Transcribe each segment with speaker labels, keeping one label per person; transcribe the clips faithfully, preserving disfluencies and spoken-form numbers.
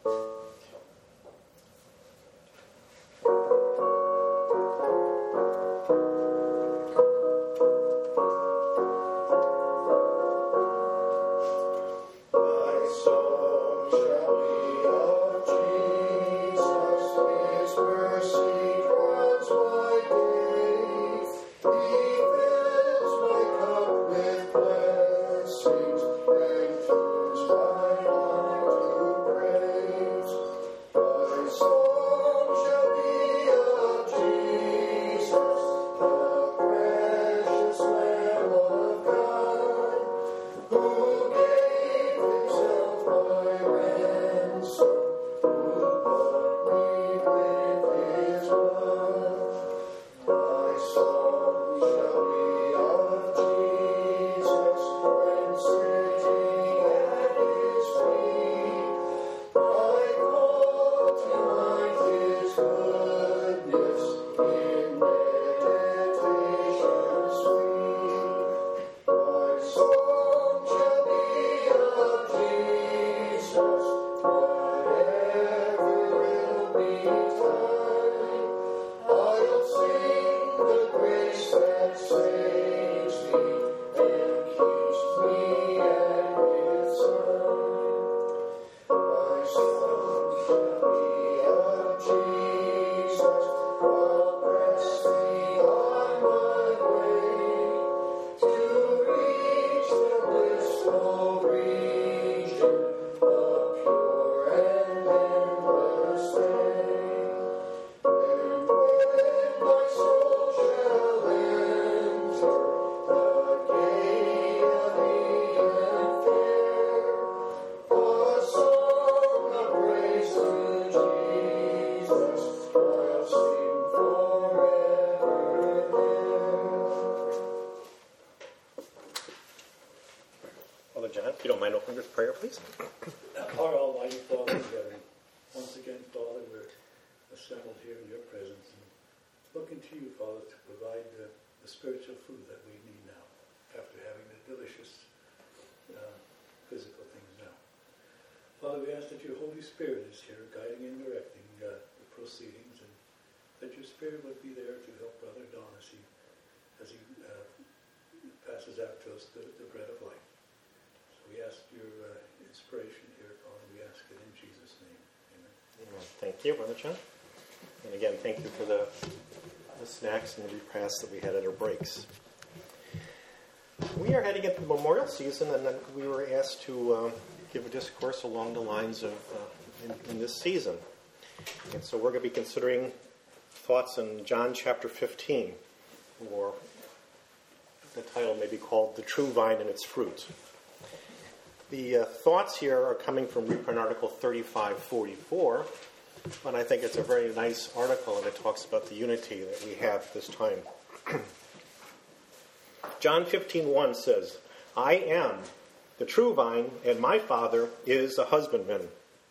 Speaker 1: John, if you don't mind opening with prayer, please.
Speaker 2: Our Almighty Father in heaven, once again, Father, we're assembled here in your presence and looking to you, Father, to provide the, the spiritual food that we need now, after having the delicious uh, physical things now. Father, we ask that your Holy Spirit is here, guiding and directing uh, the proceedings, and that your Spirit would be there to help Brother Don as he, as he uh, passes out to us the, the bread of life. We ask your uh, inspiration here, Father. We ask it in Jesus' name. Amen.
Speaker 1: Amen. Thank you, Brother John. And again, thank you for the, the snacks and the repast that we had at our breaks. We are heading into the memorial season, and then we were asked to uh, give a discourse along the lines of uh, in, in this season. And so we're going to be considering thoughts in John chapter fifteen, or the title may be called "The True Vine and Its Fruit." The uh, thoughts here are coming from Reprint Article thirty-five forty-four, and I think it's a very nice article, and it talks about the unity that we have this time. John fifteen one says, "I am the true vine, and my Father is a husbandman."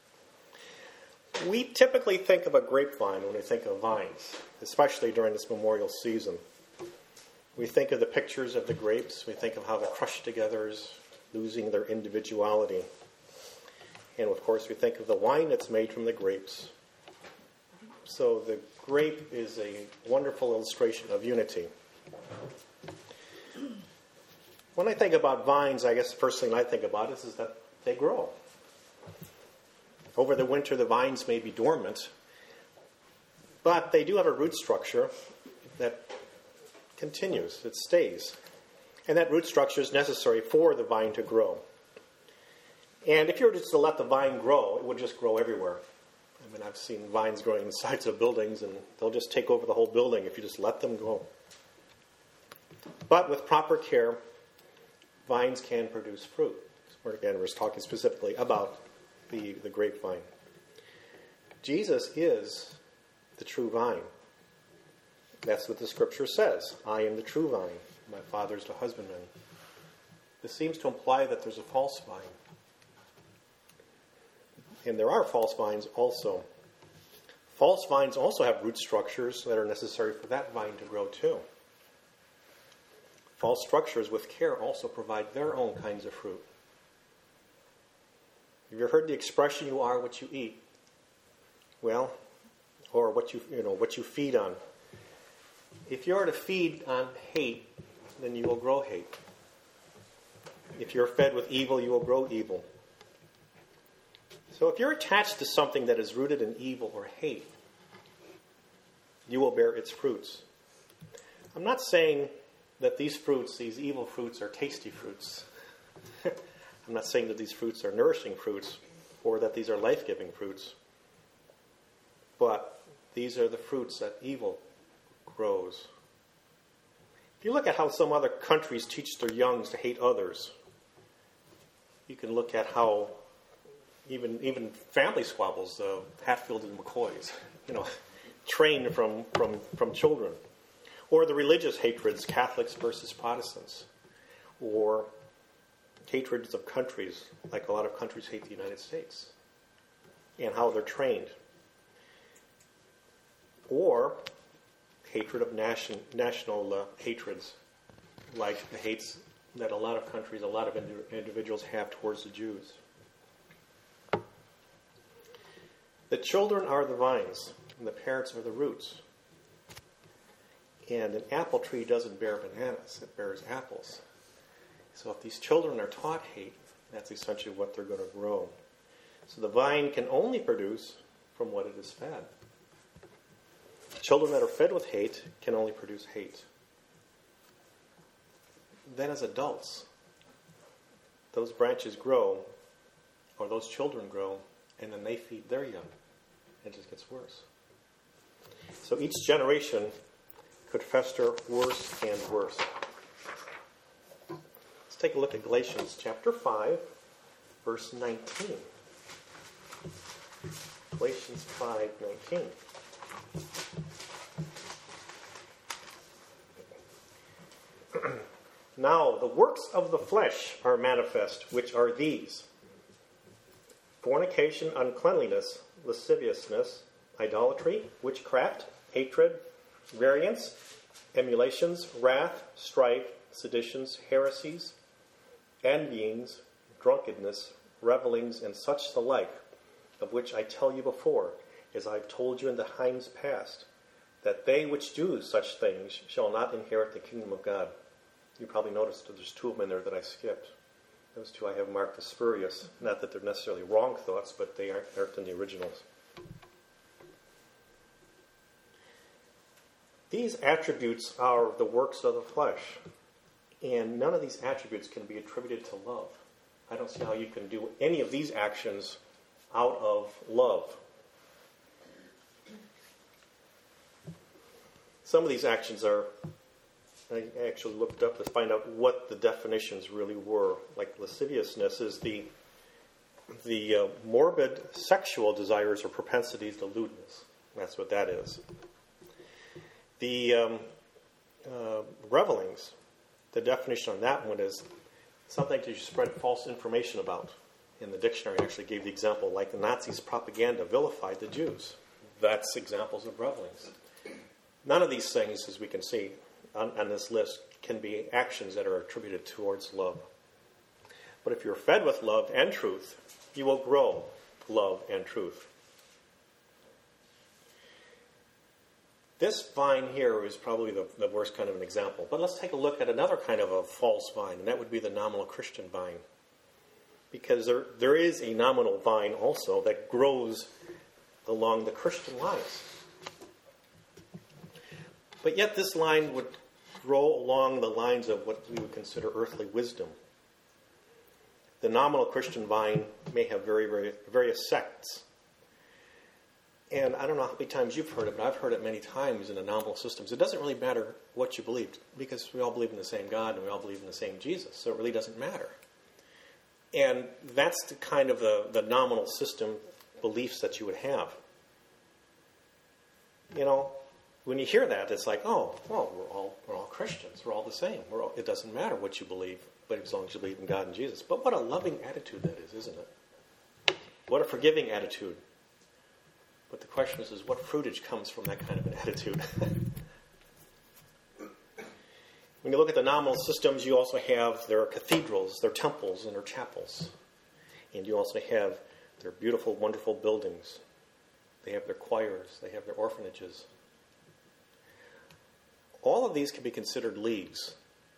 Speaker 1: We typically think of a grapevine when we think of vines, especially during this memorial season. We think of the pictures of the grapes. We think of how they're crushed together, losing their individuality. And of course, we think of the wine that's made from the grapes. So the grape is a wonderful illustration of unity. When I think about vines, I guess the first thing I think about is, is that they grow. Over the winter, the vines may be dormant, but they do have a root structure that continues, it stays. And that root structure is necessary for the vine to grow. And if you were just to let the vine grow, it would just grow everywhere. I mean, I've seen vines growing in the sides of buildings, and they'll just take over the whole building if you just let them go. But with proper care, vines can produce fruit. So again, we're talking specifically about the, the grapevine. Jesus is the true vine. That's what the scripture says. I am the true vine. My Father is the husbandman. This seems to imply that there's a false vine. And there are false vines also. False vines also have root structures that are necessary for that vine to grow too. False structures with care also provide their own kinds of fruit. Have you ever heard the expression, you are what you eat? Well, or what you, you know, what you feed on. If you are to feed on hate, then you will grow hate. If you're fed with evil, you will grow evil. So if you're attached to something that is rooted in evil or hate, you will bear its fruits. I'm not saying that these fruits, these evil fruits, are tasty fruits. I'm not saying that these fruits are nourishing fruits or that these are life-giving fruits. But these are the fruits that evil grows. If you look at how some other countries teach their youngs to hate others, you can look at how even even family squabbles, uh, Hatfield and McCoys, you know, trained from, from, from children. Or the religious hatreds, Catholics versus Protestants. Or hatreds of countries, like a lot of countries hate the United States. And how they're trained. Or hatred of nation, national uh, hatreds, like the hates that a lot of countries, a lot of indi- individuals have towards the Jews. The children are the vines, and the parents are the roots. And an apple tree doesn't bear bananas, it bears apples. So if these children are taught hate, that's essentially what they're going to grow. So the vine can only produce from what it is fed. Children that are fed with hate can only produce hate. Then as adults, those branches grow, or those children grow, and then they feed their young. It just gets worse. So each generation could fester worse and worse. Let's take a look at Galatians chapter five, verse nineteen. Galatians five nineteen. Now the works of the flesh are manifest, which are these: fornication, uncleanliness, lasciviousness, idolatry, witchcraft, hatred, variance, emulations, wrath, strife, seditions, heresies, envyings, drunkenness, revelings, and such the like, of which I tell you before, as I've told you in the times past, that they which do such things shall not inherit the kingdom of God. You probably noticed that there's two of them in there that I skipped. Those two I have marked as spurious. Not that they're necessarily wrong thoughts, but they aren't, aren't in the originals. These attributes are the works of the flesh. And none of these attributes can be attributed to love. I don't see how you can do any of these actions out of love. Some of these actions are, I actually looked up to find out what the definitions really were. Like lasciviousness is the the uh, morbid sexual desires or propensities to lewdness. That's what that is. The um, uh, revelings, the definition on that one is something that you spread false information about. In the dictionary, I actually gave the example, like the Nazis' propaganda vilified the Jews. That's examples of revelings. None of these things, as we can see on, on this list, can be actions that are attributed towards love. But if you're fed with love and truth, you will grow love and truth. This vine here is probably the, the worst kind of an example. But let's take a look at another kind of a false vine, and that would be the nominal Christian vine. Because there, there is a nominal vine also that grows along the Christian lines. But yet this line would grow along the lines of what we would consider earthly wisdom. The nominal Christian vine may have very, very various sects. And I don't know how many times you've heard it, but I've heard it many times in the nominal systems. It doesn't really matter what you believe, because we all believe in the same God and we all believe in the same Jesus, so it really doesn't matter. And that's the kind of the, the nominal system beliefs that you would have. You know, when you hear that, it's like, oh, well, we're all we're all Christians. We're all the same. We're all, it doesn't matter what you believe, but as long as you believe in God and Jesus. But what a loving attitude that is, isn't it? What a forgiving attitude. But the question is, is what fruitage comes from that kind of an attitude? When you look at the nominal systems, you also have their cathedrals, their temples, and their chapels. And you also have their beautiful, wonderful buildings. They have their choirs. They have their orphanages. All of these can be considered leaves.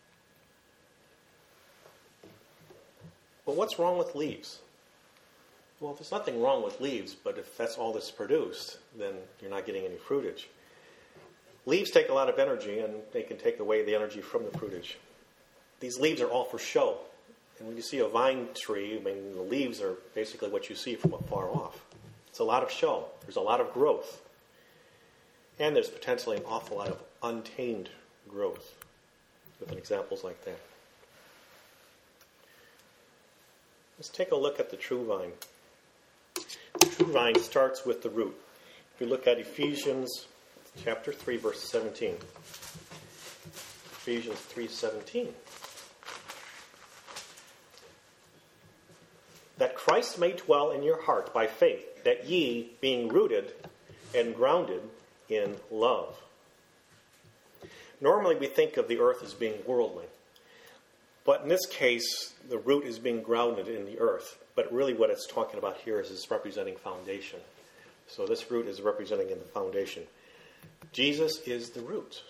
Speaker 1: But what's wrong with leaves? Well, there's nothing wrong with leaves, but if that's all that's produced, then you're not getting any fruitage. Leaves take a lot of energy, and they can take away the energy from the fruitage. These leaves are all for show. And when you see a vine tree, I mean, the leaves are basically what you see from afar off. It's a lot of show. There's a lot of growth. And there's potentially an awful lot of untamed growth, with examples like that. Let's take a look at the true vine. The true vine starts with the root. If you look at Ephesians chapter three, verse seventeen. Ephesians three seventeen. That Christ may dwell in your heart by faith, that ye, being rooted and grounded in love. Normally we think of the earth as being worldly. But in this case, the root is being grounded in the earth. But really what it's talking about here is it's representing foundation. So this root is representing in the foundation. Jesus is the root.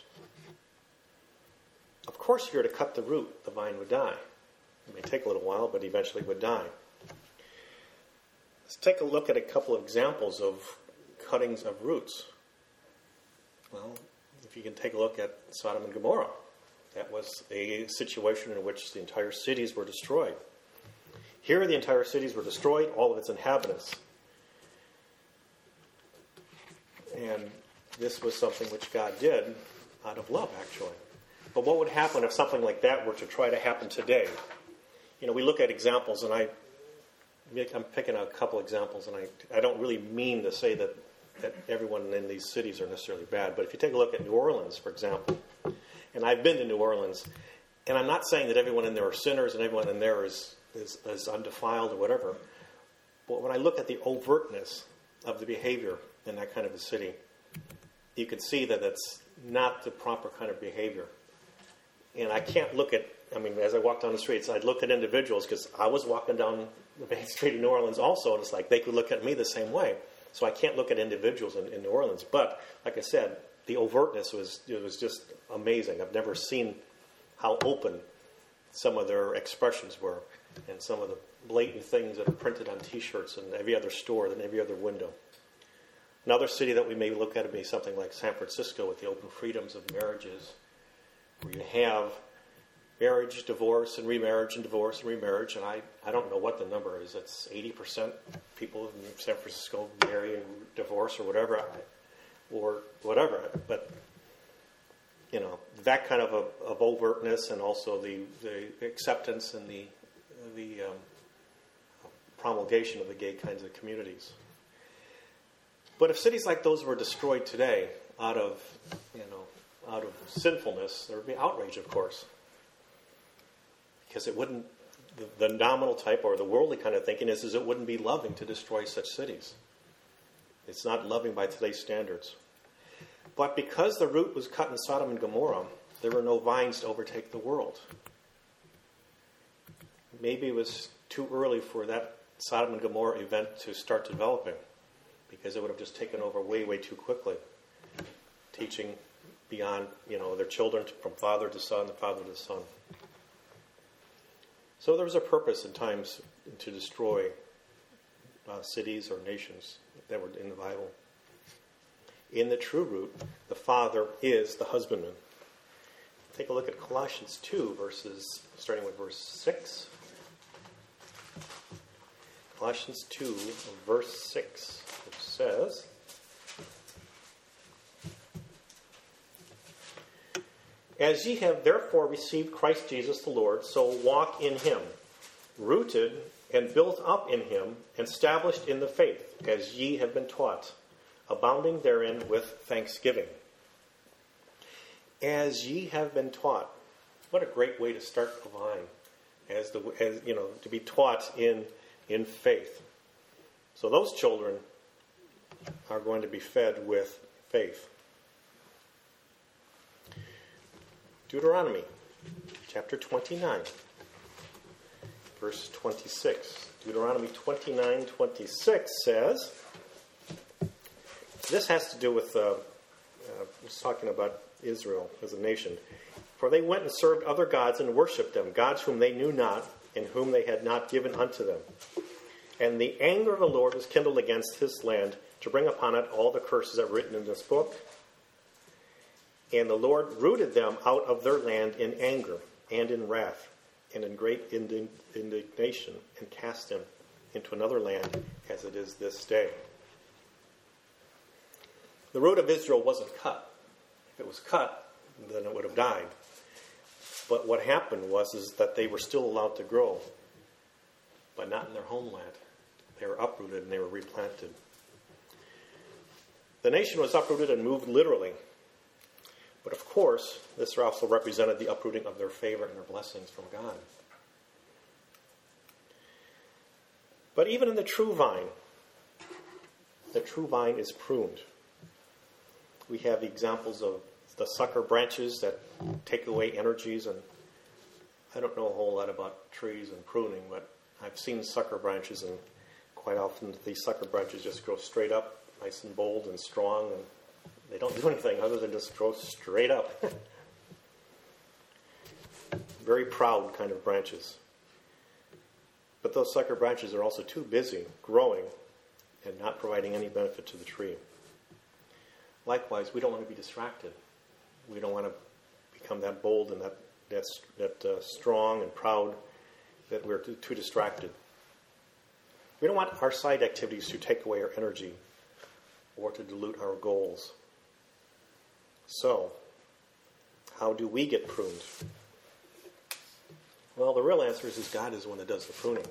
Speaker 1: Of course, if you were to cut the root, the vine would die. It may take a little while, but eventually would die. Let's take a look at a couple of examples of cuttings of roots. Well, if you can take a look at Sodom and Gomorrah. That was a situation in which the entire cities were destroyed. Here, the entire cities were destroyed, all of its inhabitants. And this was something which God did out of love, actually. But what would happen if something like that were to try to happen today? You know, we look at examples, and I, I'm picking out a couple examples, and I, I don't really mean to say that, that everyone in these cities are necessarily bad. But if you take a look at New Orleans, for example, and I've been to New Orleans, and I'm not saying that everyone in there are sinners and everyone in there is, is, is undefiled or whatever. But when I look at the overtness of the behavior in that kind of a city, you can see that it's not the proper kind of behavior. And I can't look at, I mean, as I walk down the streets, I'd look at individuals because I was walking down the main street in New Orleans also, and it's like they could look at me the same way. So I can't look at individuals in, in New Orleans. But, like I said, the overtness was it was just amazing. I've never seen how open some of their expressions were and some of the blatant things that are printed on T-shirts in every other store and every other window. Another city that we may look at would be something like San Francisco with the open freedoms of marriages, where you have marriage, divorce, and remarriage, and divorce, and remarriage. And I, I don't know what the number is. It's eighty percent people in San Francisco marry and divorce or whatever. I, or whatever, but, you know, that kind of, a, of overtness and also the, the acceptance and the, the um, promulgation of the gay kinds of communities. But if cities like those were destroyed today out of, you know, out of sinfulness, there would be outrage, of course. Because it wouldn't, the, the nominal type or the worldly kind of thinking is, is it wouldn't be loving to destroy such cities. It's not loving by today's standards. But because the root was cut in Sodom and Gomorrah, there were no vines to overtake the world. Maybe it was too early for that Sodom and Gomorrah event to start developing, because it would have just taken over way, way too quickly, teaching beyond, you know, their children from father to son, and father to son. So there was a purpose in times to destroy uh, cities or nations that were in the Bible. In the true root, the Father is the husbandman. Take a look at Colossians two, verses, starting with verse six. Colossians two, verse six, which says, As ye have therefore received Christ Jesus the Lord, so walk in him, rooted and built up in him, and established in the faith, as ye have been taught, abounding therein with thanksgiving. As ye have been taught. What a great way to start the vine, as the as you know, to be taught in in faith. So those children are going to be fed with faith. Deuteronomy chapter twenty-nine. verse twenty-six. Deuteronomy twenty-nine twenty-six says, this has to do with, uh, uh, I was talking about Israel as a nation. For they went and served other gods and worshipped them, gods whom they knew not, and whom they had not given unto them. And the anger of the Lord was kindled against his land, to bring upon it all the curses that are written in this book. And the Lord rooted them out of their land in anger and in wrath and in great indignation, and cast them into another land as it is this day. The root of Israel wasn't cut. If it was cut, then it would have died. But what happened was is that they were still allowed to grow, but not in their homeland. They were uprooted and they were replanted. The nation was uprooted and moved literally. But of course, this also represented the uprooting of their favor and their blessings from God. But even in the true vine, the true vine is pruned. We have examples of the sucker branches that take away energies, and I don't know a whole lot about trees and pruning, but I've seen sucker branches, and quite often these sucker branches just grow straight up, nice and bold and strong, and they don't do anything other than just grow straight up. Very proud kind of branches. But those sucker branches are also too busy growing and not providing any benefit to the tree. Likewise, we don't want to be distracted. We don't want to become that bold and that that, that uh, strong and proud that we're too, too distracted. We don't want our side activities to take away our energy or to dilute our goals. So, how do we get pruned? Well, the real answer is, is God is the one that does the pruning.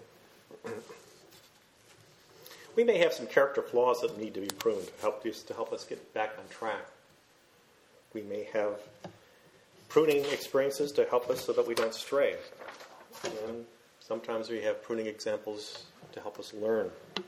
Speaker 1: We may have some character flaws that need to be pruned to help us, to help us get back on track. We may have pruning experiences to help us so that we don't stray. And sometimes we have pruning examples to help us learn.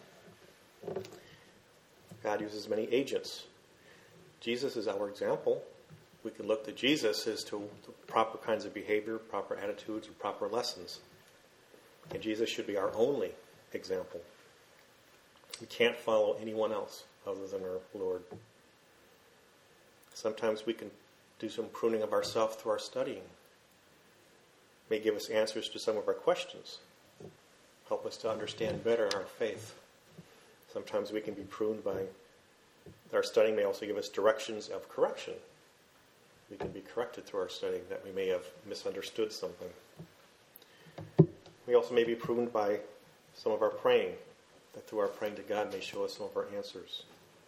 Speaker 1: God uses many agents. Jesus is our example. We can look to Jesus as to the proper kinds of behavior, proper attitudes, and proper lessons. And Jesus should be our only example. We can't follow anyone else other than our Lord. Sometimes we can do some pruning of ourselves through our studying. It may give us answers to some of our questions. Help us to understand better our faith. Sometimes we can be pruned by our studying. May also give us directions of correction. We can be corrected through our studying that we may have misunderstood something. We also may be pruned by some of our praying, that through our praying to God may show us some of our answers.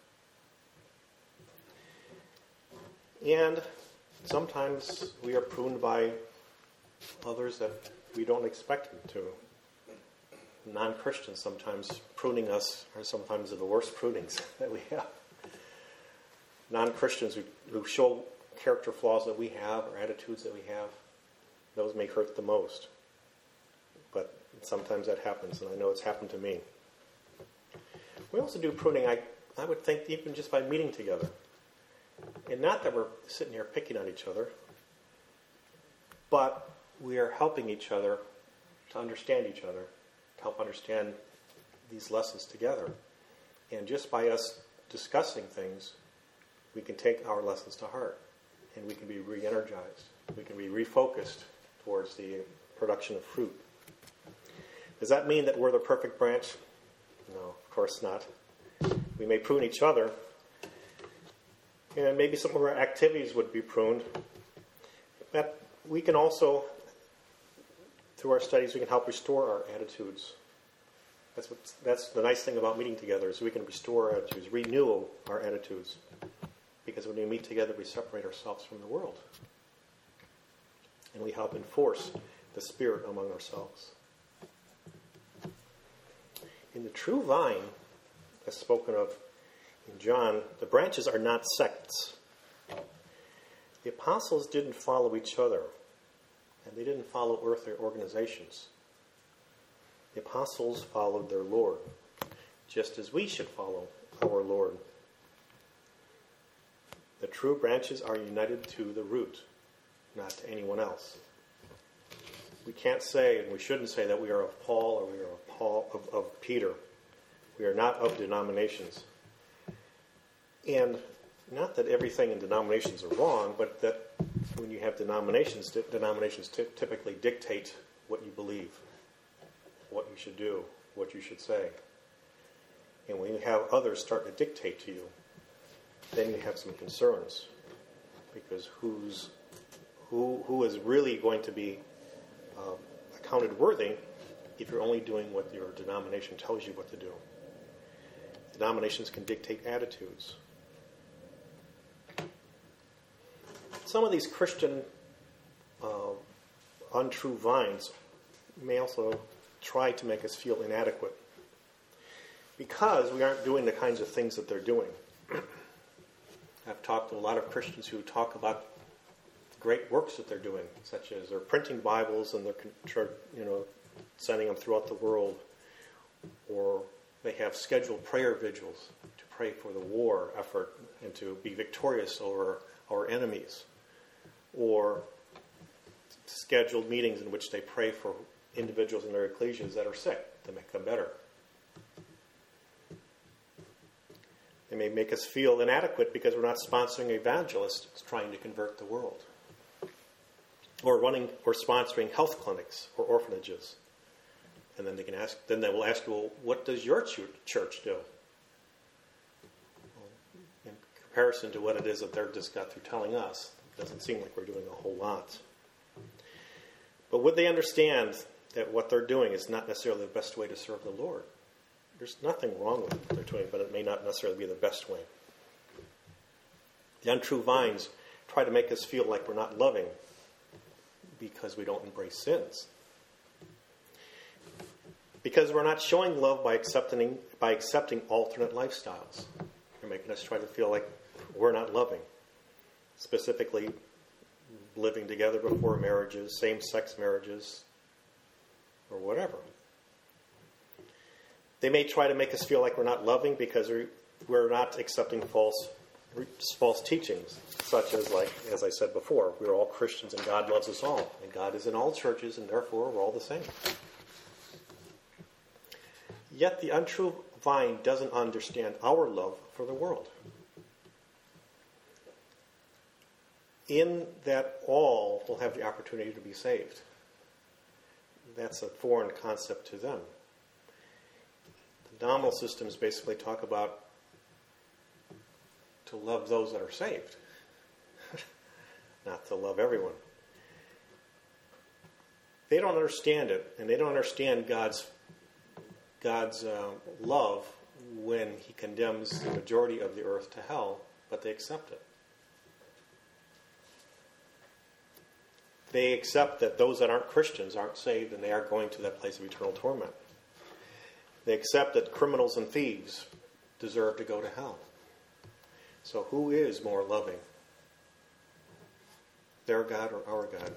Speaker 1: And sometimes we are pruned by others that we don't expect them to. Non-Christians sometimes pruning us are sometimes the worst prunings that we have. Non-Christians who, who show character flaws that we have or attitudes that we have, those may hurt the most. But sometimes that happens, and I know it's happened to me. We also do pruning, I, I would think, even just by meeting together. And not that we're sitting here picking on each other, but we are helping each other to understand each other, to help understand these lessons together. And just by us discussing things, we can take our lessons to heart, and we can be re-energized. We can be refocused towards the production of fruit. Does that mean that we're the perfect branch? No, of course not. We may prune each other, and maybe some of our activities would be pruned. But we can also, through our studies, we can help restore our attitudes. That's what, that's the nice thing about meeting together, is we can restore our attitudes, renew our attitudes. Because when we meet together, we separate ourselves from the world. And we help enforce the Spirit among ourselves. In the true vine, as spoken of in John, the branches are not sects. The apostles didn't follow each other, and they didn't follow earthly organizations. The apostles followed their Lord, just as we should follow our Lord. The true branches are united to the root, not to anyone else. we can't say, and we shouldn't say, that we are of Paul or we are of Paul of, of Peter. We are not of denominations. And not that everything in denominations are wrong, but that when you have denominations, denominations t- typically dictate what you believe, what you should do, what you should say. And when you have others start to dictate to you, then you have some concerns. Because who's who who is really going to be uh, accounted worthy if you're only doing what your denomination tells you what to do? Denominations can dictate attitudes. Some of these Christian uh, untrue vines may also try to make us feel inadequate because we aren't doing the kinds of things that they're doing. I've talked to a lot of Christians who talk about the great works that they're doing, such as they're printing Bibles and they're, you know, sending them throughout the world, or they have scheduled prayer vigils to pray for the war effort and to be victorious over our enemies, or scheduled meetings in which they pray for individuals in their ecclesias that are sick to make them better. They may make us feel inadequate because we're not sponsoring evangelists trying to convert the world, or running or sponsoring health clinics or orphanages. And then they can ask. Then they will ask you, "Well, what does your ch- church do?" Well, in comparison to what it is that they're just got through telling us, it doesn't seem like we're doing a whole lot. But would they understand that what they're doing is not necessarily the best way to serve the Lord? There's nothing wrong with what they're doing, but it may not necessarily be the best way. The untrue vines try to make us feel like we're not loving because we don't embrace sins. Because we're not showing love by accepting by accepting alternate lifestyles. They're making us try to feel like we're not loving. Specifically, living together before marriages, same-sex marriages, or whatever. They may try to make us feel like we're not loving because we're not accepting false false teachings, such as, like, as I said before, we're all Christians and God loves us all. And God is in all churches, and therefore we're all the same. Yet the untrue vine doesn't understand our love for the world. In that all will have the opportunity to be saved. That's a foreign concept to them. The nominal systems basically talk about to love those that are saved, not to love everyone. They don't understand it, and they don't understand God's God's uh, love when He condemns the majority of the earth to hell, but they accept it. They accept that those that aren't Christians aren't saved, and they are going to that place of eternal torment. They accept that criminals and thieves deserve to go to hell. So who is more loving? Their God or our God?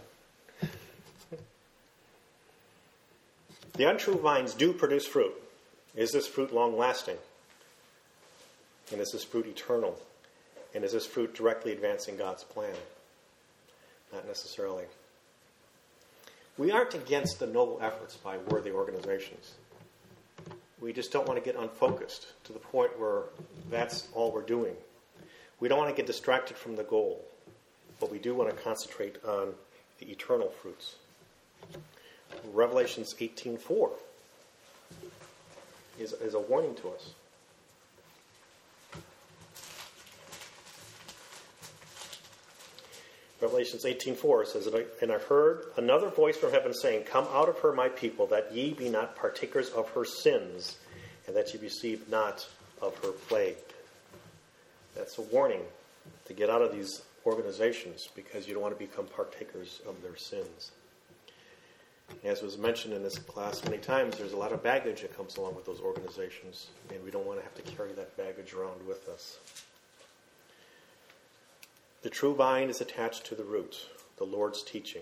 Speaker 1: The untrue vines do produce fruit. Is this fruit long-lasting? And is this fruit eternal? And is this fruit directly advancing God's plan? Not necessarily. We aren't against the noble efforts by worthy organizations. We just don't want to get unfocused to the point where that's all we're doing. We don't want to get distracted from the goal, but we do want to concentrate on the eternal fruits. Revelations eighteen four is, is a warning to us. Revelations eighteen four says, "And I heard another voice from heaven saying, 'Come out of her, my people, that ye be not partakers of her sins, and that ye receive not of her plague.'" That's a warning to get out of these organizations because you don't want to become partakers of their sins. As was mentioned in this class many times, there's a lot of baggage that comes along with those organizations, and we don't want to have to carry that baggage around with us. The true vine is attached to the root, the Lord's teaching.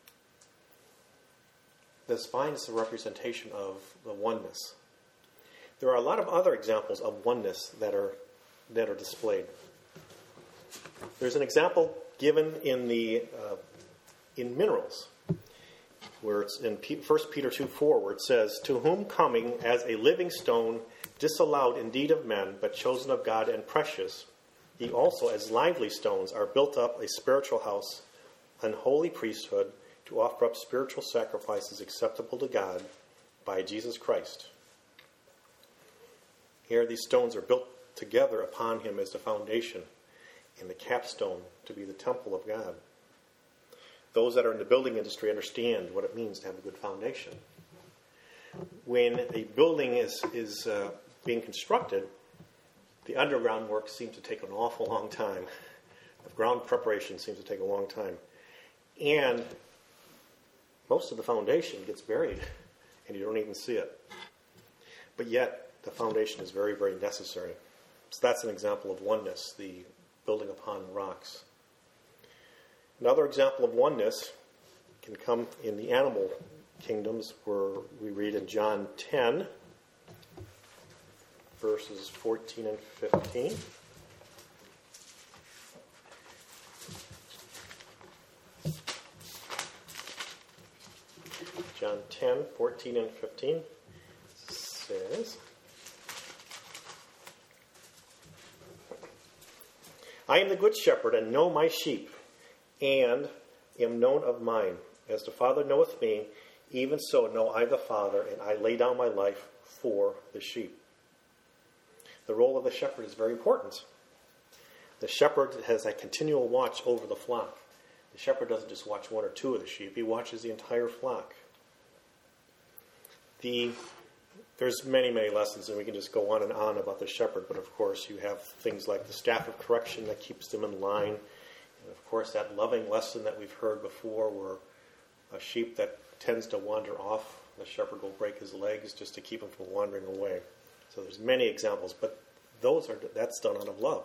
Speaker 1: This vine is a representation of the oneness. There are a lot of other examples of oneness that are that are displayed. There's an example given in the uh, in minerals. where it's in First Peter two four, where it says, "To whom coming as a living stone, disallowed indeed of men, but chosen of God and precious, ye also as lively stones are built up a spiritual house, an holy priesthood, to offer up spiritual sacrifices acceptable to God by Jesus Christ." Here these stones are built together upon him as the foundation, and the capstone to be the temple of God. Those that are in the building industry understand what it means to have a good foundation. When a building is, is uh, being constructed, the underground work seems to take an awful long time. The ground preparation seems to take a long time. And most of the foundation gets buried, and you don't even see it. But yet, the foundation is very, very necessary. So that's an example of oneness, the building upon rocks. Another example of oneness can come in the animal kingdoms, where we read in John ten, verses fourteen and fifteen. John ten, fourteen and fifteen says, "I am the good shepherd, and know my sheep, and am known of mine. As the Father knoweth me, even so know I the Father, and I lay down my life for the sheep." The role of the shepherd is very important. The shepherd has a continual watch over the flock. The shepherd doesn't just watch one or two of the sheep, he watches the entire flock. The, there's many, many lessons, and we can just go on and on about the shepherd, but of course you have things like the staff of correction that keeps them in line. And of course, that loving lesson that we've heard before, where a sheep that tends to wander off, the shepherd will break his legs just to keep him from wandering away. So there's many examples, but those are that's done out of love.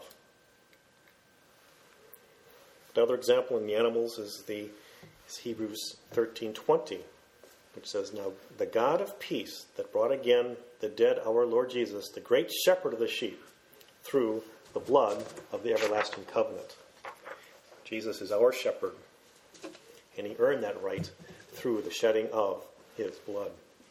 Speaker 1: Another example in the animals is the is Hebrews thirteen twenty, which says, "Now the God of peace that brought again the dead our Lord Jesus, the great shepherd of the sheep, through the blood of the everlasting covenant." Jesus is our shepherd, and he earned that right through the shedding of his blood.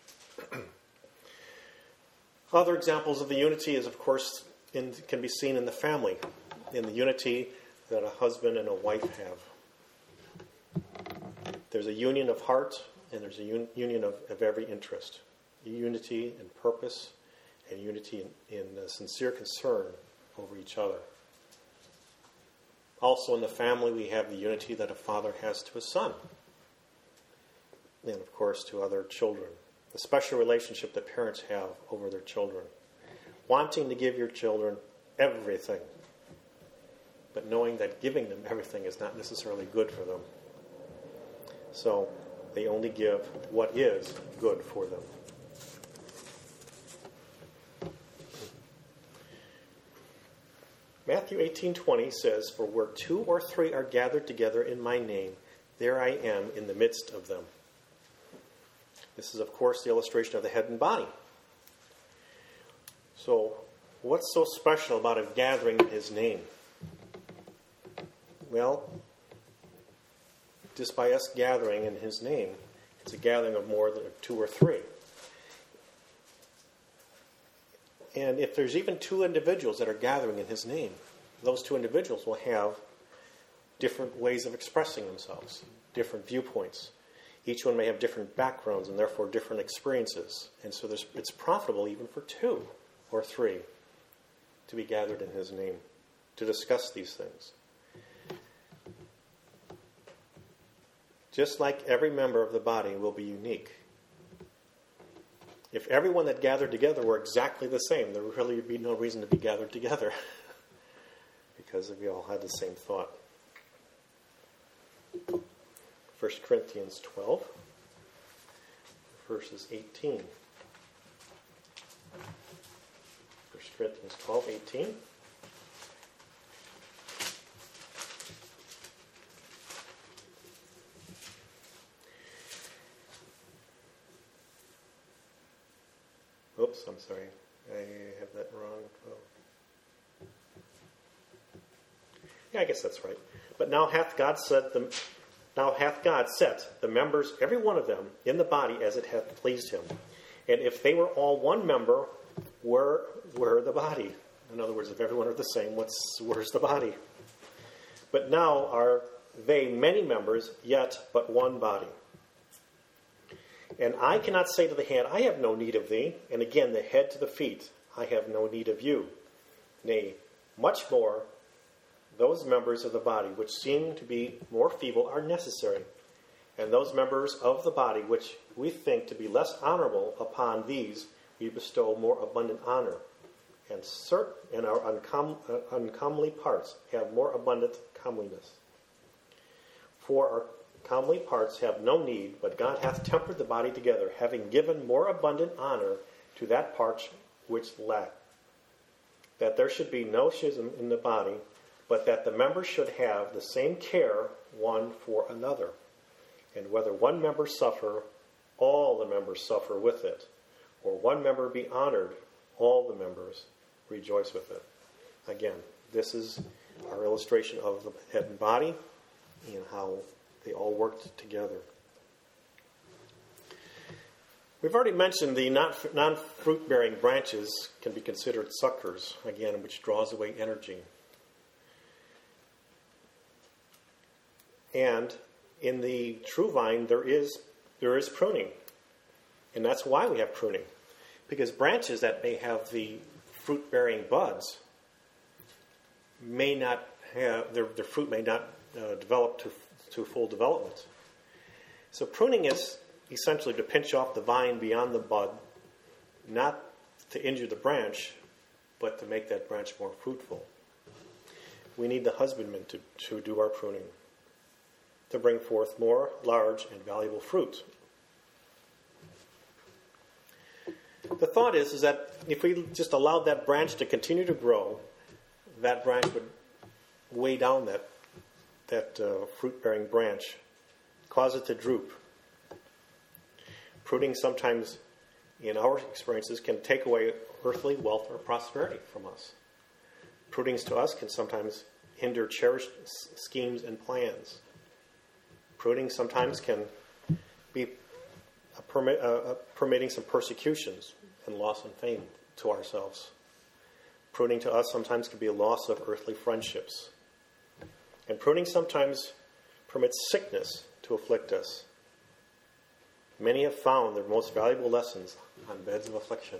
Speaker 1: Other examples of the unity is, of course, in, can be seen in the family, in the unity that a husband and a wife have. There's a union of heart, and there's a un- union of, of every interest. Unity in purpose, and unity in, in uh, sincere concern over each other. Also in the family, we have the unity that a father has to a son, and of course to other children. The special relationship that parents have over their children. Wanting to give your children everything, but knowing that giving them everything is not necessarily good for them. So they only give what is good for them. Matthew eighteen twenty says, "For where two or three are gathered together in my name, there I am in the midst of them." This is, of course, the illustration of the head and body. So, what's so special about a gathering in his name? Well, just by us gathering in his name, it's a gathering of more than two or three. And if there's even two individuals that are gathering in his name, those two individuals will have different ways of expressing themselves, different viewpoints. Each one may have different backgrounds and therefore different experiences. And so there's, it's profitable even for two or three to be gathered in his name, to discuss these things. Just like every member of the body will be unique. If everyone that gathered together were exactly the same, there would really be no reason to be gathered together because we all had the same thought. First Corinthians twelve, verses eighteen. First Corinthians twelve, eighteen. Oops, I'm sorry. I have that wrong. Oh. Yeah, I guess that's right. But now hath God set them, Now hath God set the members, every one of them, in the body as it hath pleased him. And if they were all one member, where were the body? In other words, if everyone are the same, what's where's the body? But now are they many members, yet but one body. And I cannot say to the hand, I have no need of thee, and again the head to the feet, I have no need of you. Nay, much more, those members of the body which seem to be more feeble are necessary, and those members of the body which we think to be less honorable, upon these we bestow more abundant honor, and certain and our uncom- uh, uncomely parts have more abundant comeliness. For our comely parts have no need, but God hath tempered the body together, having given more abundant honor to that part which lacked, that there should be no schism in the body, but that the members should have the same care one for another. And whether one member suffer, all the members suffer with it, or one member be honored, all the members rejoice with it. Again, this is our illustration of the head and body and how they all worked together. We've already mentioned the non-fruit-bearing branches can be considered suckers, again, which draws away energy. And in the true vine, there is there is pruning. And that's why we have pruning. Because branches that may have the fruit-bearing buds may not have, their, their fruit may not uh, develop to, to full development. So pruning is essentially to pinch off the vine beyond the bud, not to injure the branch, but to make that branch more fruitful. We need the husbandman to, to do our pruning, to bring forth more large and valuable fruit. The thought is, is that if we just allowed that branch to continue to grow, that branch would weigh down that, that uh, fruit-bearing branch, cause it to droop. Pruning sometimes, in our experiences, can take away earthly wealth or prosperity from us. Prunings to us can sometimes hinder cherished schemes and plans. Pruning sometimes can be a permit, uh, permitting some persecutions and loss of fame to ourselves. Pruning to us sometimes can be a loss of earthly friendships. And pruning sometimes permits sickness to afflict us. Many have found their most valuable lessons on beds of affliction.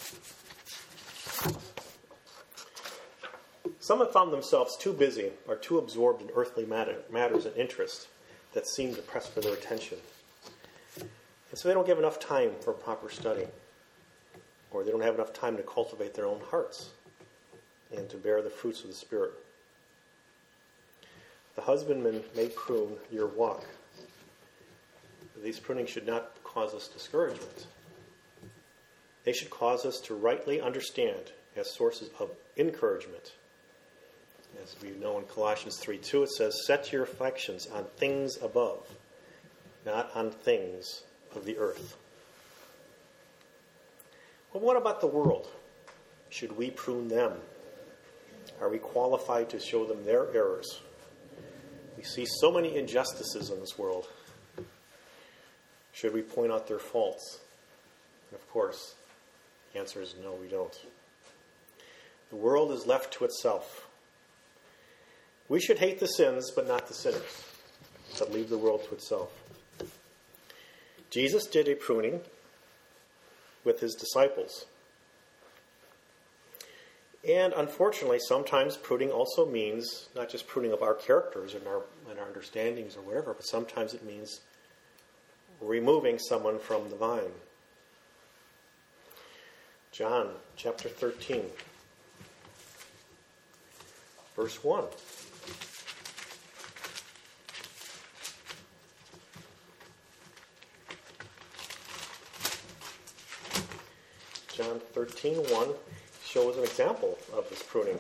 Speaker 1: Some have found themselves too busy or too absorbed in earthly matter, matters and interests that seem to press for their attention. And so they don't give enough time for proper study, or they don't have enough time to cultivate their own hearts and to bear the fruits of the Spirit. The husbandman may prune your walk. These prunings should not cause us discouragement. They should cause us to rightly understand as sources of encouragement. As we know in Colossians three two, it says, set your affections on things above, not on things of the earth. Well, what about the world? Should we prune them? Are we qualified to show them their errors? We see so many injustices in this world. Should we point out their faults? And of course, the answer is no, we don't. The world is left to itself. We should hate the sins, but not the sinners, but leave the world to itself. Jesus did a pruning with his disciples. And unfortunately, sometimes pruning also means not just pruning of our characters and our, and our understandings or whatever, but sometimes it means removing someone from the vine. John chapter thirteen, verse one. John thirteen one shows an example of this pruning.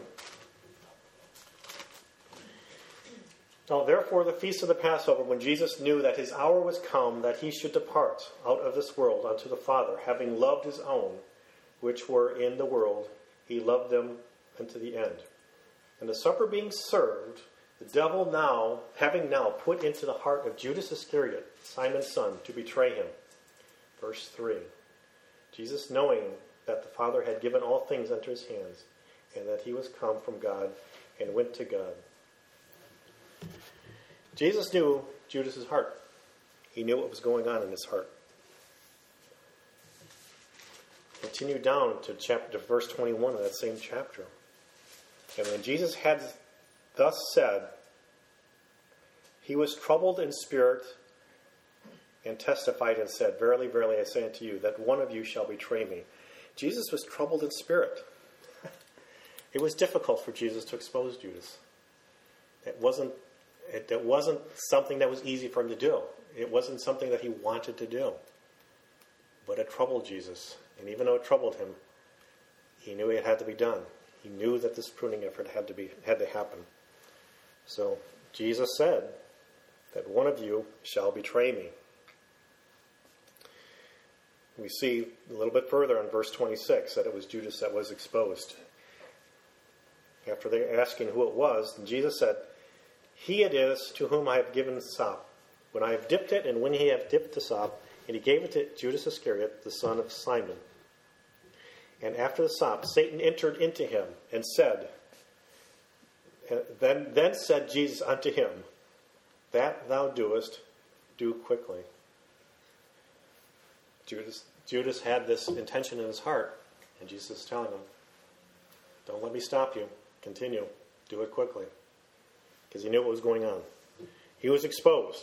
Speaker 1: Now, therefore, the feast of the Passover, when Jesus knew that his hour was come, that he should depart out of this world unto the Father, having loved his own, which were in the world, he loved them unto the end. And the supper being served, The devil now, having now put into the heart of Judas Iscariot, Simon's son, to betray him. Verse three. Jesus, knowing that the Father had given all things into his hands, and that he was come from God and went to God. Jesus knew Judas's heart. He knew what was going on in his heart. Continue down to chapter verse twenty-one of that same chapter. And when Jesus had thus said, he was troubled in spirit and testified and said, Verily, verily, I say unto you, that one of you shall betray me. Jesus was troubled in spirit. It was difficult for Jesus to expose Judas. It wasn't, it, it wasn't something that was easy for him to do. It wasn't something that he wanted to do. But it troubled Jesus. And even though it troubled him, he knew it had to be done. He knew that this pruning effort had to be had to happen. So Jesus said that one of you shall betray me. We see a little bit further in verse twenty-six that it was Judas that was exposed. After they asking who it was, and Jesus said, He it is to whom I have given the sop. When I have dipped it, and when he had dipped the sop, and he gave it to Judas Iscariot, the son of Simon. And after the sop, Satan entered into him and said, then, then said Jesus unto him, That thou doest, do quickly. Judas, Judas had this intention in his heart, and Jesus is telling him, Don't let me stop you. Continue. Do it quickly. Because he knew what was going on. He was exposed.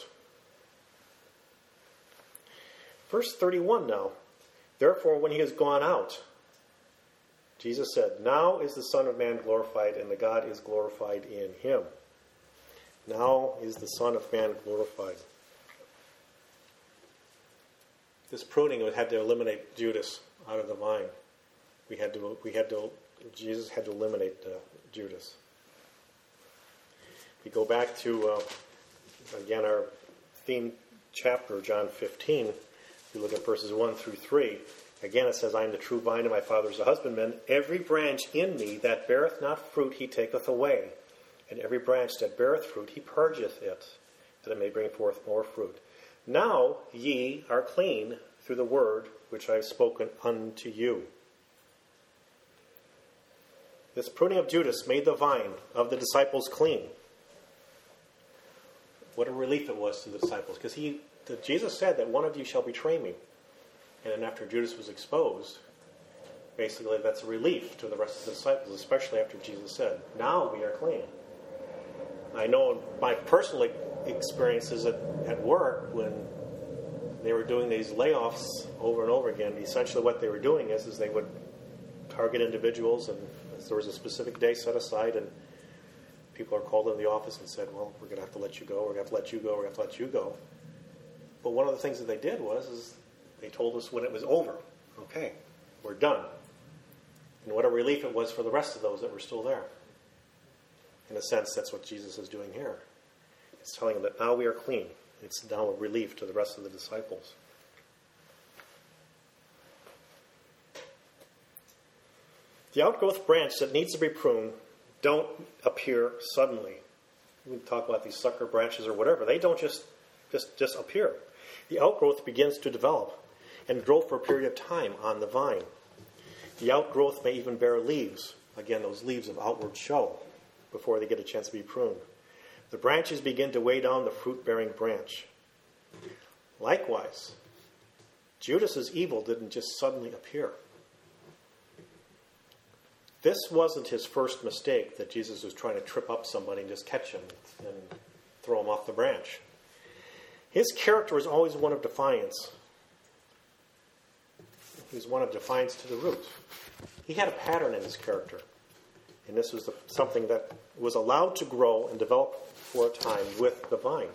Speaker 1: Verse thirty-one now. Therefore, when he has gone out, Jesus said, Now is the Son of Man glorified, and the God is glorified in him. Now is the Son of Man glorified. This pruning had to eliminate Judas out of the vine. We had to, we had to, Jesus had to eliminate uh, Judas. We go back to, uh, again, our theme chapter, John fifteen. We look at verses one through three. Again, it says, I am the true vine, and my Father is the husbandman. Every branch in me that beareth not fruit, he taketh away. And every branch that beareth fruit, he purgeth it, that it may bring forth more fruit. Now ye are clean through the word which I have spoken unto you. This pruning of Judas made the vine of the disciples clean. What a relief it was to the disciples, because he, Jesus said that one of you shall betray me. And then after Judas was exposed, basically that's a relief to the rest of the disciples, especially after Jesus said, Now we are clean. I know my personal experiences at, at work when they were doing these layoffs over and over again, essentially what they were doing is, is they would target individuals, and there was a specific day set aside, and people are called into the office and said, well, we're going to have to let you go, we're going to have to let you go, we're going to have to let you go. But one of the things that they did was is they told us when it was over, okay, we're done. And what a relief it was for the rest of those that were still there. In a sense, that's what Jesus is doing here. He's telling them that now we are clean. It's now a relief to the rest of the disciples. The outgrowth branch that needs to be pruned don't appear suddenly. We talk about these sucker branches or whatever. They don't just, just, just appear. The outgrowth begins to develop and grow for a period of time on the vine. The outgrowth may even bear leaves. Again, those leaves of outward show before they get a chance to be pruned. The branches begin to weigh down the fruit-bearing branch. Likewise, Judas's evil didn't just suddenly appear. This wasn't his first mistake, that Jesus was trying to trip up somebody and just catch him and throw him off the branch. His character was always one of defiance. He was one of defiance to the root. He had a pattern in his character. And this was the, something that was allowed to grow and develop for a time with the vine.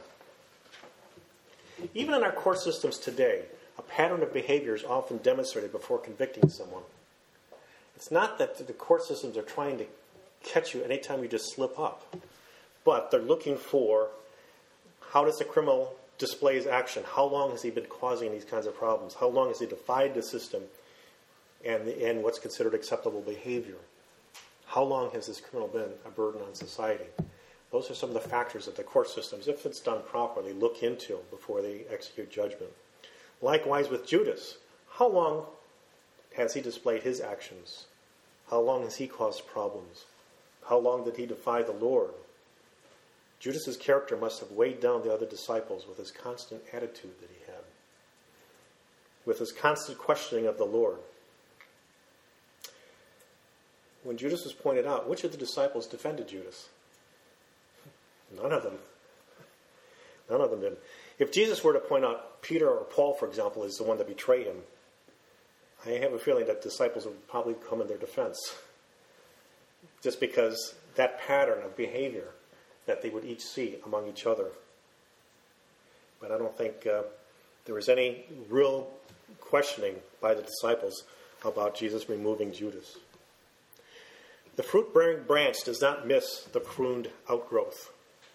Speaker 1: Even in our court systems today, a pattern of behavior is often demonstrated before convicting someone. It's not that the court systems are trying to catch you anytime you just slip up, but they're looking for how does the criminal display his action? How long has he been causing these kinds of problems? How long has he defied the system and, the, and what's considered acceptable behavior? How long has this criminal been a burden on society? Those are some of the factors that the court systems, if it's done properly, look into before they execute judgment. Likewise with Judas. How long has he displayed his actions? How long has he caused problems? How long did he defy the Lord? Judas's character must have weighed down the other disciples with his constant attitude that he had, with his constant questioning of the Lord. When Judas was pointed out, which of the disciples defended Judas? None of them. None of them did. If Jesus were to point out Peter or Paul, for example, is the one that betrayed him, I have a feeling that disciples would probably come in their defense. Just because that pattern of behavior that they would each see among each other. But I don't think uh, there was any real questioning by the disciples about Jesus removing Judas. The fruit-bearing branch does not miss the pruned outgrowth.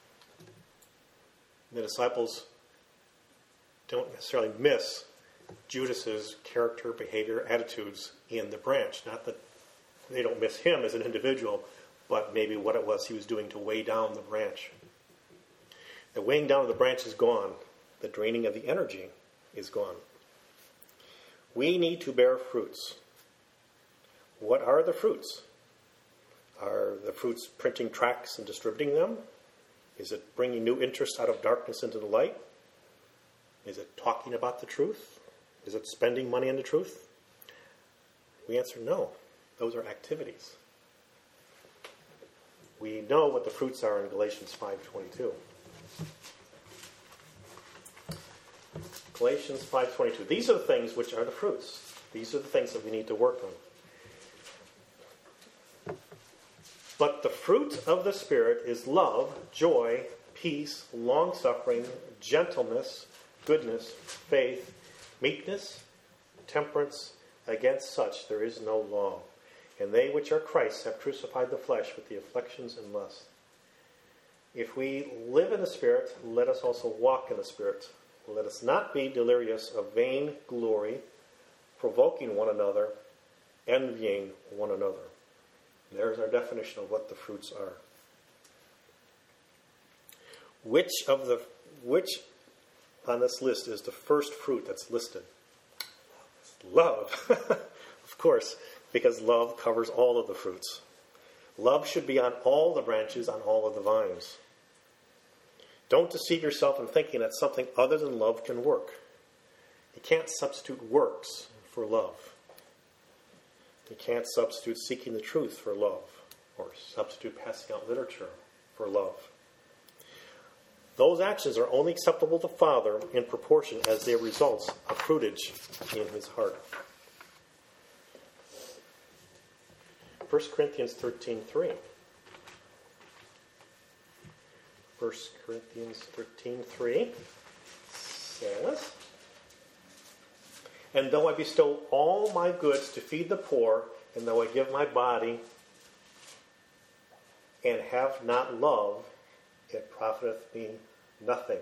Speaker 1: The disciples don't necessarily miss Judas's character, behavior, attitudes in the branch. Not that they don't miss him as an individual, but maybe what it was he was doing to weigh down the branch. The weighing down of the branch is gone. The draining of the energy is gone. We need to bear fruits. What are the fruits? Are the fruits printing tracts and distributing them? Is it bringing new interest out of darkness into the light? Is it talking about the truth? Is it spending money on the truth? We answer no. Those are activities. We know what the fruits are in Galatians five twenty-two. Galatians five twenty-two. These are the things which are the fruits. These are the things that we need to work on. But the fruit of the Spirit is love, joy, peace, long-suffering, gentleness, goodness, faith, meekness, temperance. Against such there is no law. And they which are Christ's have crucified the flesh with the afflictions and lusts. If we live in the Spirit, let us also walk in the Spirit. Let us not be delirious of vain glory, provoking one another, envying one another. There's our definition of what the fruits are. Which of the which on this list is the first fruit that's listed? Love. Of course, because love covers all of the fruits. Love should be on all the branches, on all of the vines. Don't deceive yourself in thinking that something other than love can work. You can't substitute works for love. You can't substitute seeking the truth for love, or substitute passing out literature for love. Those actions are only acceptable to the Father in proportion as they result of fruitage in his heart. First Corinthians thirteen three. First Corinthians thirteen three says, and though I bestow all my goods to feed the poor, and though I give my body and have not love, it profiteth me nothing.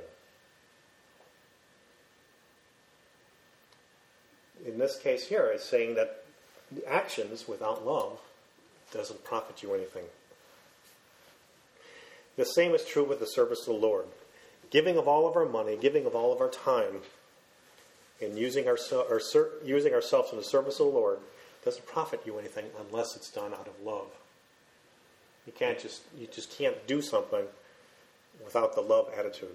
Speaker 1: In this case here, it's saying that the actions without love doesn't profit you anything. The same is true with the service of the Lord. Giving of all of our money, giving of all of our time, and using, our, our, using ourselves in the service of the Lord doesn't profit you anything unless it's done out of love. You can't just you just can't do something without the love attitude.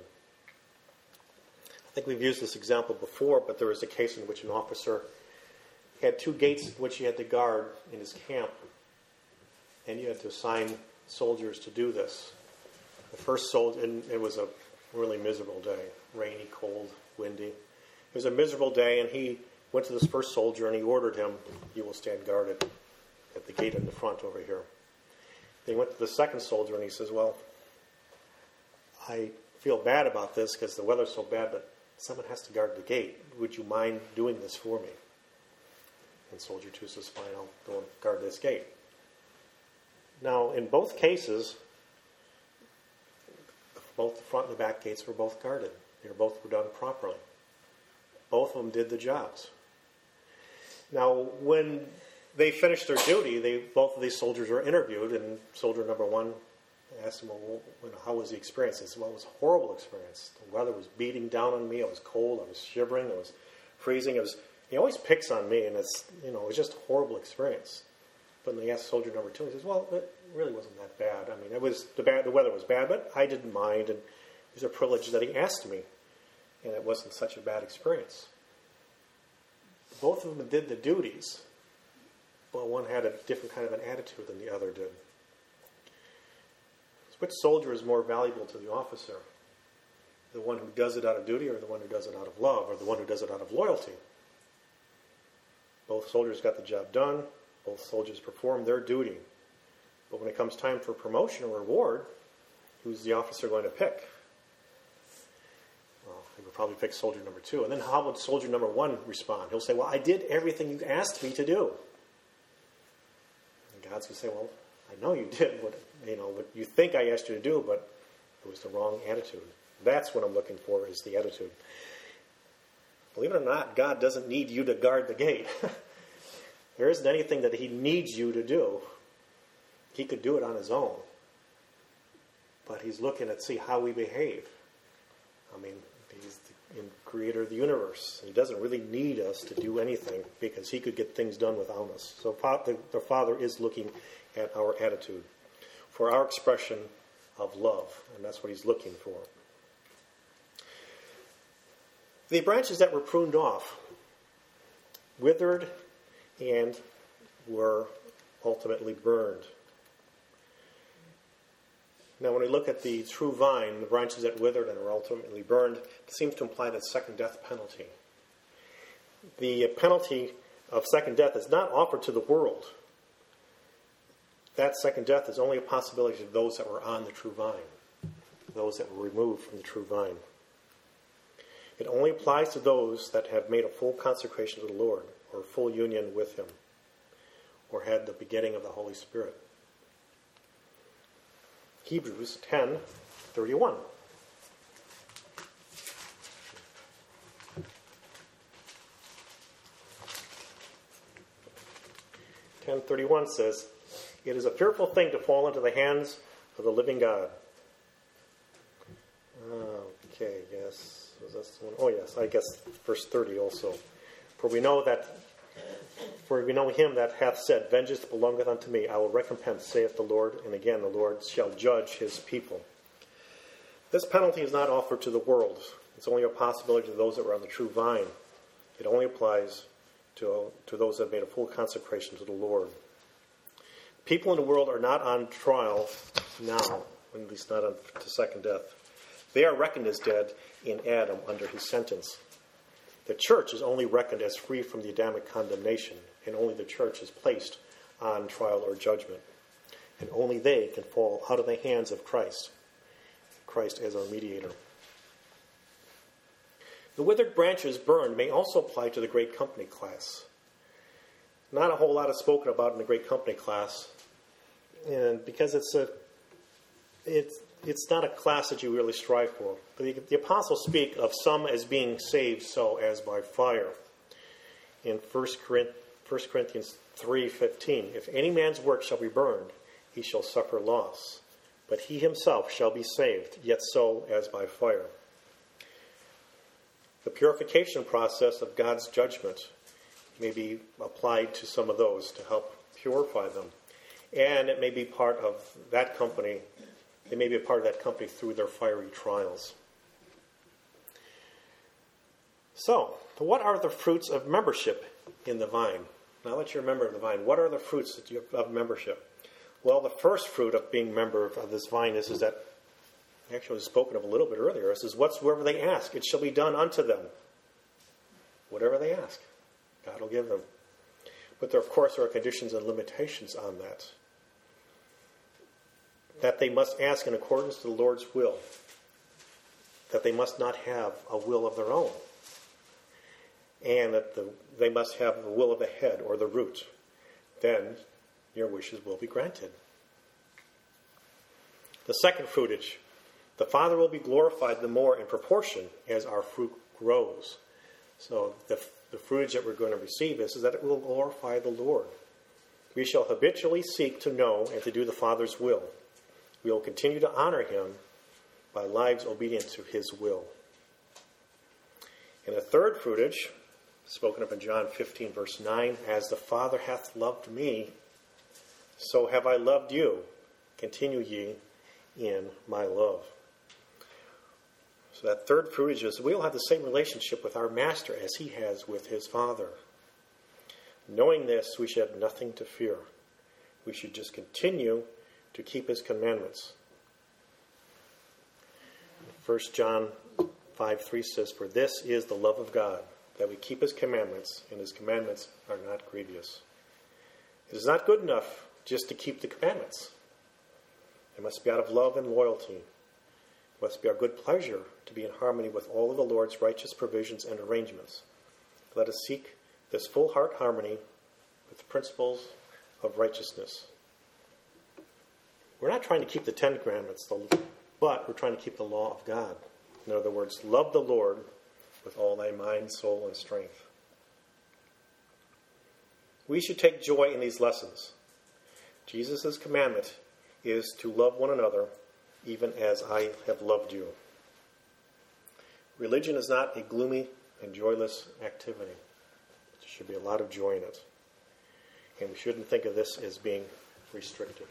Speaker 1: I think we've used this example before, but there was a case in which an officer had two gates which he had to guard in his camp, and you had to assign soldiers to do this. The first soldier, and it was a really miserable day, rainy, cold, windy. It was a miserable day, and he went to this first soldier and he ordered him, "You will stand guarded at the gate in the front over here." Then he went to the second soldier and he says, "Well, I feel bad about this because the weather's so bad, but someone has to guard the gate. Would you mind doing this for me?" And soldier two says, "Fine, I'll go and guard this gate." Now, in both cases, both the front and the back gates were both guarded. They were both were done properly. Both of them did the jobs. Now, when they finished their duty, they both of these soldiers were interviewed, and soldier number one I asked him, well, how was the experience? He said, well, it was a horrible experience. The weather was beating down on me. I was cold. I was shivering. I was freezing. It was, he always picks on me, and it's, you know, it was just a horrible experience. But when he asked soldier number two, he says, well, it really wasn't that bad. I mean, it was the bad, the weather was bad, but I didn't mind, and it was a privilege that he asked me, and it wasn't such a bad experience. Both of them did the duties, but one had a different kind of an attitude than the other did. Which soldier is more valuable to the officer? The one who does it out of duty, or the one who does it out of love, or the one who does it out of loyalty? Both soldiers got the job done. Both soldiers performed their duty. But when it comes time for promotion or reward, who's the officer going to pick? Well, he would probably pick soldier number two. And then how would soldier number one respond? He'll say, well, I did everything you asked me to do. And God's going to say, well, I know you did what, you know, what you think I asked you to do, but it was the wrong attitude. That's what I'm looking for, is the attitude. Believe it or not, God doesn't need you to guard the gate. There isn't anything that he needs you to do. He could do it on his own. But he's looking at see how we behave. I mean, he's the creator of the universe. He doesn't really need us to do anything because he could get things done without us. So the, the Father is looking at our attitude for our expression of love, and that's what he's looking for. The branches that were pruned off withered and were ultimately burned. Now, when we look at the true vine, the branches that withered and were ultimately burned, it seems to imply that second death penalty. The penalty of second death is not offered to the world. That second death is only a possibility to those that were on the true vine, those that were removed from the true vine. It only applies to those that have made a full consecration to the Lord, or full union with him, or had the begetting of the Holy Spirit. Hebrews ten thirty-one. ten thirty-one says, "It is a fearful thing to fall into the hands of the living God." Okay, yes. Was that the one? Oh, yes, I guess verse thirty also. For we know that, for we know him that hath said, Vengeance belongeth unto me, I will recompense, saith the Lord. And again, the Lord shall judge his people. This penalty is not offered to the world. It's only a possibility to those that were on the true vine. It only applies to, to those that have made a full consecration to the Lord. People in the world are not on trial now, at least not on to second death. They are reckoned as dead in Adam under his sentence. The church is only reckoned as free from the Adamic condemnation, and only the church is placed on trial or judgment. And only they can fall out of the hands of Christ, Christ as our mediator. The withered branches burned may also apply to the Great Company class. Not a whole lot is spoken about in the Great Company class, and because it's a it's It's not a class that you really strive for. The, the apostles speak of some as being saved so as by fire. In First Corinthians three fifteen, if any man's work shall be burned, he shall suffer loss. But he himself shall be saved, yet so as by fire. The purification process of God's judgment may be applied to some of those to help purify them. And it may be part of that company. They may be a part of that company through their fiery trials. So, what are the fruits of membership in the vine? Now that you're a member of the vine, what are the fruits that you have of membership? Well, the first fruit of being a member of this vine is, is that, actually was spoken of a little bit earlier, it says, whatsoever they ask, it shall be done unto them. Whatever they ask, God will give them. But there, of course, there are conditions and limitations on that. That they must ask in accordance to the Lord's will. That they must not have a will of their own. And that the, they must have the will of the head or the root. Then your wishes will be granted. The second fruitage. The Father will be glorified the more in proportion as our fruit grows. So the, the fruitage that we're going to receive is, is that it will glorify the Lord. We shall habitually seek to know and to do the Father's will. we will continue to honor him by lives obedient to his will. And the third fruitage, spoken of in John fifteen, verse nine, as the Father hath loved me, so have I loved you. Continue ye in my love. So that third fruitage is we'll have the same relationship with our Master as he has with his Father. Knowing this, we should have nothing to fear. We should just continue to keep his commandments. First John five three says, "For this is the love of God, that we keep his commandments, and his commandments are not grievous." It is not good enough just to keep the commandments. It must be out of love and loyalty. It must be our good pleasure to be in harmony with all of the Lord's righteous provisions and arrangements. Let us seek this full heart harmony with the principles of righteousness. We're not trying to keep the Ten Commandments, but we're trying to keep the law of God. In other words, love the Lord with all thy mind, soul, and strength. We should take joy in these lessons. Jesus' commandment is to love one another even as I have loved you. Religion is not a gloomy and joyless activity. There should be a lot of joy in it. And we shouldn't think of this as being restrictive.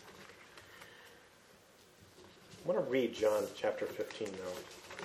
Speaker 1: I want to read John chapter fifteen now.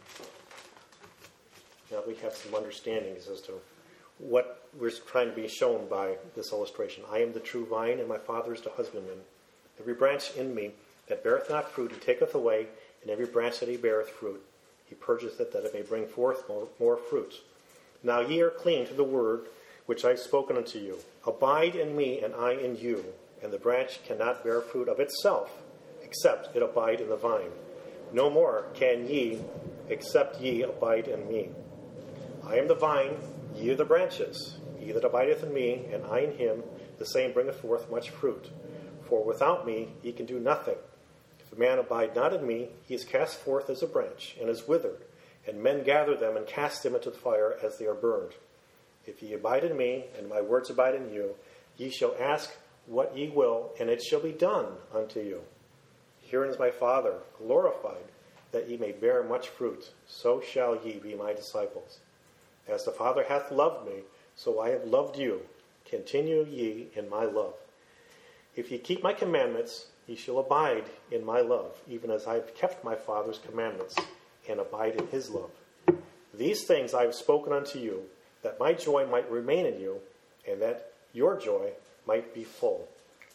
Speaker 1: Now we have some understandings as to what we're trying to be shown by this illustration. I am the true vine, and my Father is the husbandman. Every branch in me that beareth not fruit, he taketh away, and every branch that he beareth fruit, he purgeth it, that it may bring forth more, more fruit. Now ye are clean to the word which I have spoken unto you. Abide in me, and I in you. And the branch cannot bear fruit of itself, except it abide in the vine. No more can ye, except ye abide in me. I am the vine, ye are the branches. He that abideth in me, and I in him, the same bringeth forth much fruit. For without me ye can do nothing. If a man abide not in me, he is cast forth as a branch, and is withered, and men gather them and cast them into the fire as they are burned. If ye abide in me, and my words abide in you, ye shall ask what ye will, and it shall be done unto you. Herein is my Father glorified, that ye may bear much fruit. So shall ye be my disciples. As the Father hath loved me, so I have loved you. Continue ye in my love. If ye keep my commandments, ye shall abide in my love, even as I have kept my Father's commandments, and abide in his love. These things I have spoken unto you, that my joy might remain in you, and that your joy might be full.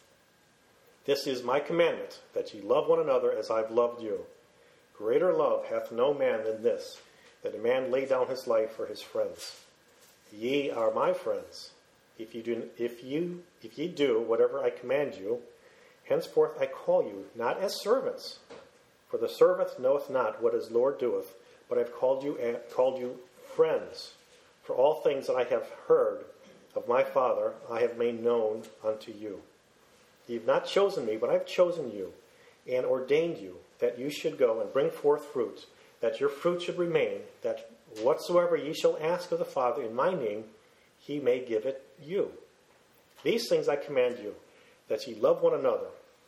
Speaker 1: This is my commandment, that ye love one another as I have loved you. Greater love hath no man than this, that a man lay down his life for his friends. Ye are my friends, if you do, if you, if ye do whatever I command you. Henceforth I call you not as servants, for the servant knoweth not what his Lord doeth, but I have called you called you friends. For all things that I have heard of my Father I have made known unto you. Ye have not chosen me, but I have chosen you, and ordained you, that you should go and bring forth fruit, that your fruit should remain, that whatsoever ye shall ask of the Father in my name, he may give it you. These things I command you, that ye love one another.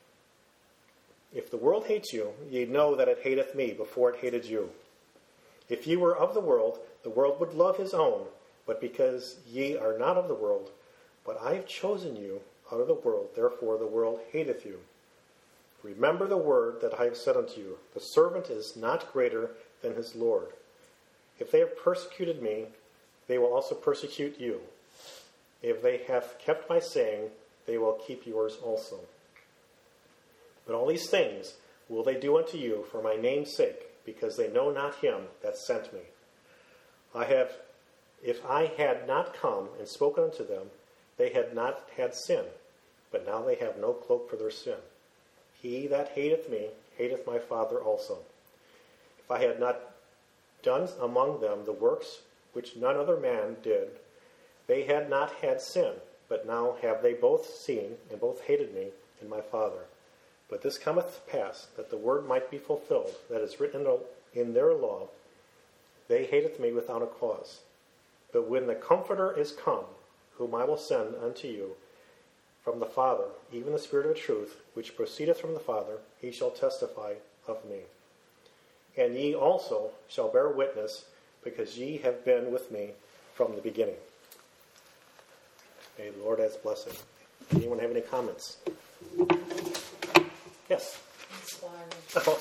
Speaker 1: If the world hates you, ye know that it hateth me before it hated you. If ye were of the world, the world would love his own, but because ye are not of the world, but I have chosen you out of the world, therefore the world hateth you. Remember the word that I have said unto you, the servant is not greater than his Lord. If they have persecuted me, they will also persecute you. If they have kept my saying, they will keep yours also. But all these things will they do unto you for my name's sake, because they know not him that sent me. I have, if I had not come and spoken unto them, they had not had sin, but now they have no cloak for their sin. He that hateth me hateth my Father also. If I had not done among them the works which none other man did, they had not had sin, but now have they both seen and both hated me and my Father. But this cometh to pass, that the word might be fulfilled, that is written in their law, they hateth me without a cause. But when the Comforter is come, whom I will send unto you, from the Father, even the Spirit of truth, which proceedeth from the Father, he shall testify of me. And ye also shall bear witness, because ye have been with me from the beginning. May the Lord add his blessing. Anyone have any comments? Yes? Oh.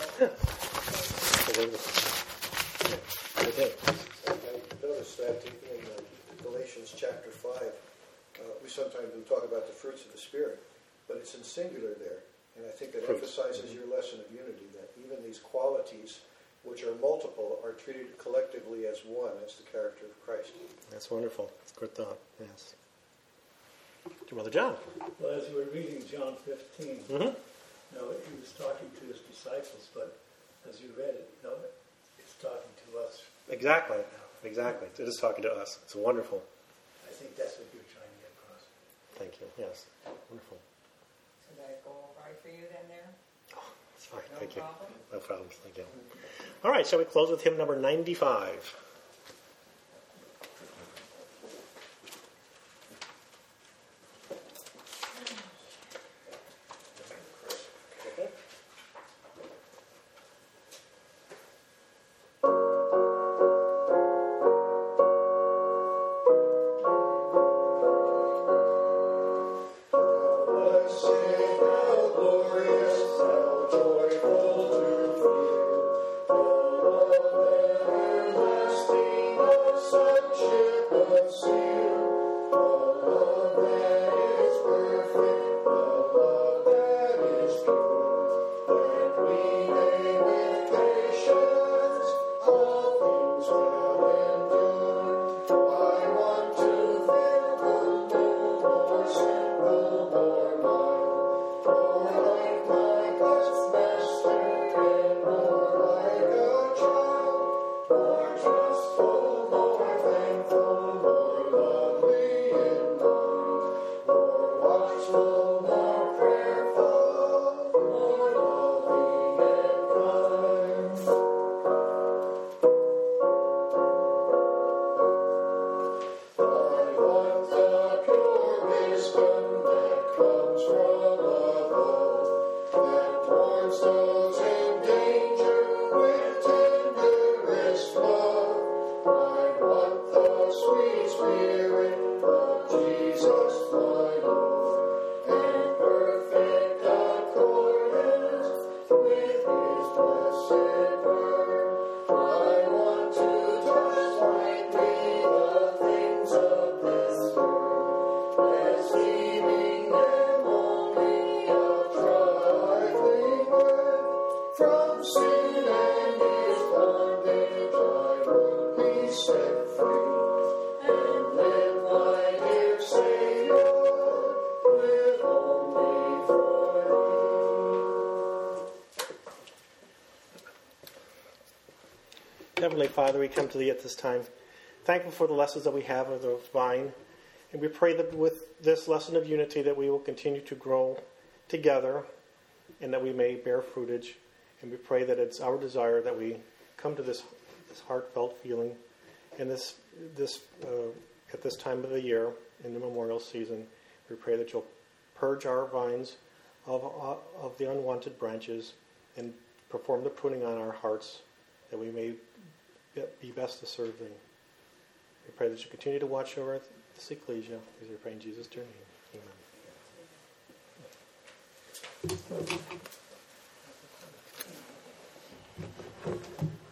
Speaker 1: Okay.
Speaker 3: I noticed that in uh, Galatians chapter five, uh, we sometimes do talk about the fruits of the Spirit, but it's in singular there. And I think it
Speaker 1: Fruits.
Speaker 3: emphasizes your lesson of unity, that even these qualities, which are multiple, are treated collectively as one, as the character of Christ.
Speaker 1: That's wonderful. That's a good thought. Yes. Brother John.
Speaker 2: Well, as you were reading John fifteen,
Speaker 1: Mm-hmm.
Speaker 2: you know, he was talking to his disciples, but as you read it, you know, it's talking to us.
Speaker 1: Exactly. Exactly. It is talking to us. It's wonderful.
Speaker 2: I think that's what you're trying to get across.
Speaker 1: Thank you. Yes. Wonderful.
Speaker 4: Did that go all right for you then there?
Speaker 1: Oh, that's fine.
Speaker 4: No
Speaker 1: Thank
Speaker 4: problem?
Speaker 1: you. No problem. Thank you. All right. Shall we close with hymn number ninety-five? Heavenly Father, we come to Thee at this time, thankful for the lessons that we have of the vine, and we pray that with this lesson of unity that we will continue to grow together and that we may bear fruitage, and we pray that it's our desire that we come to this, this heartfelt feeling and this, this uh, at this time of the year in the memorial season. We pray that You'll purge our vines of, uh, of the unwanted branches and perform the pruning on our hearts that we may be best to serve Thee. We pray that You continue to watch over this ecclesia, as we pray in Jesus' dear name. Amen.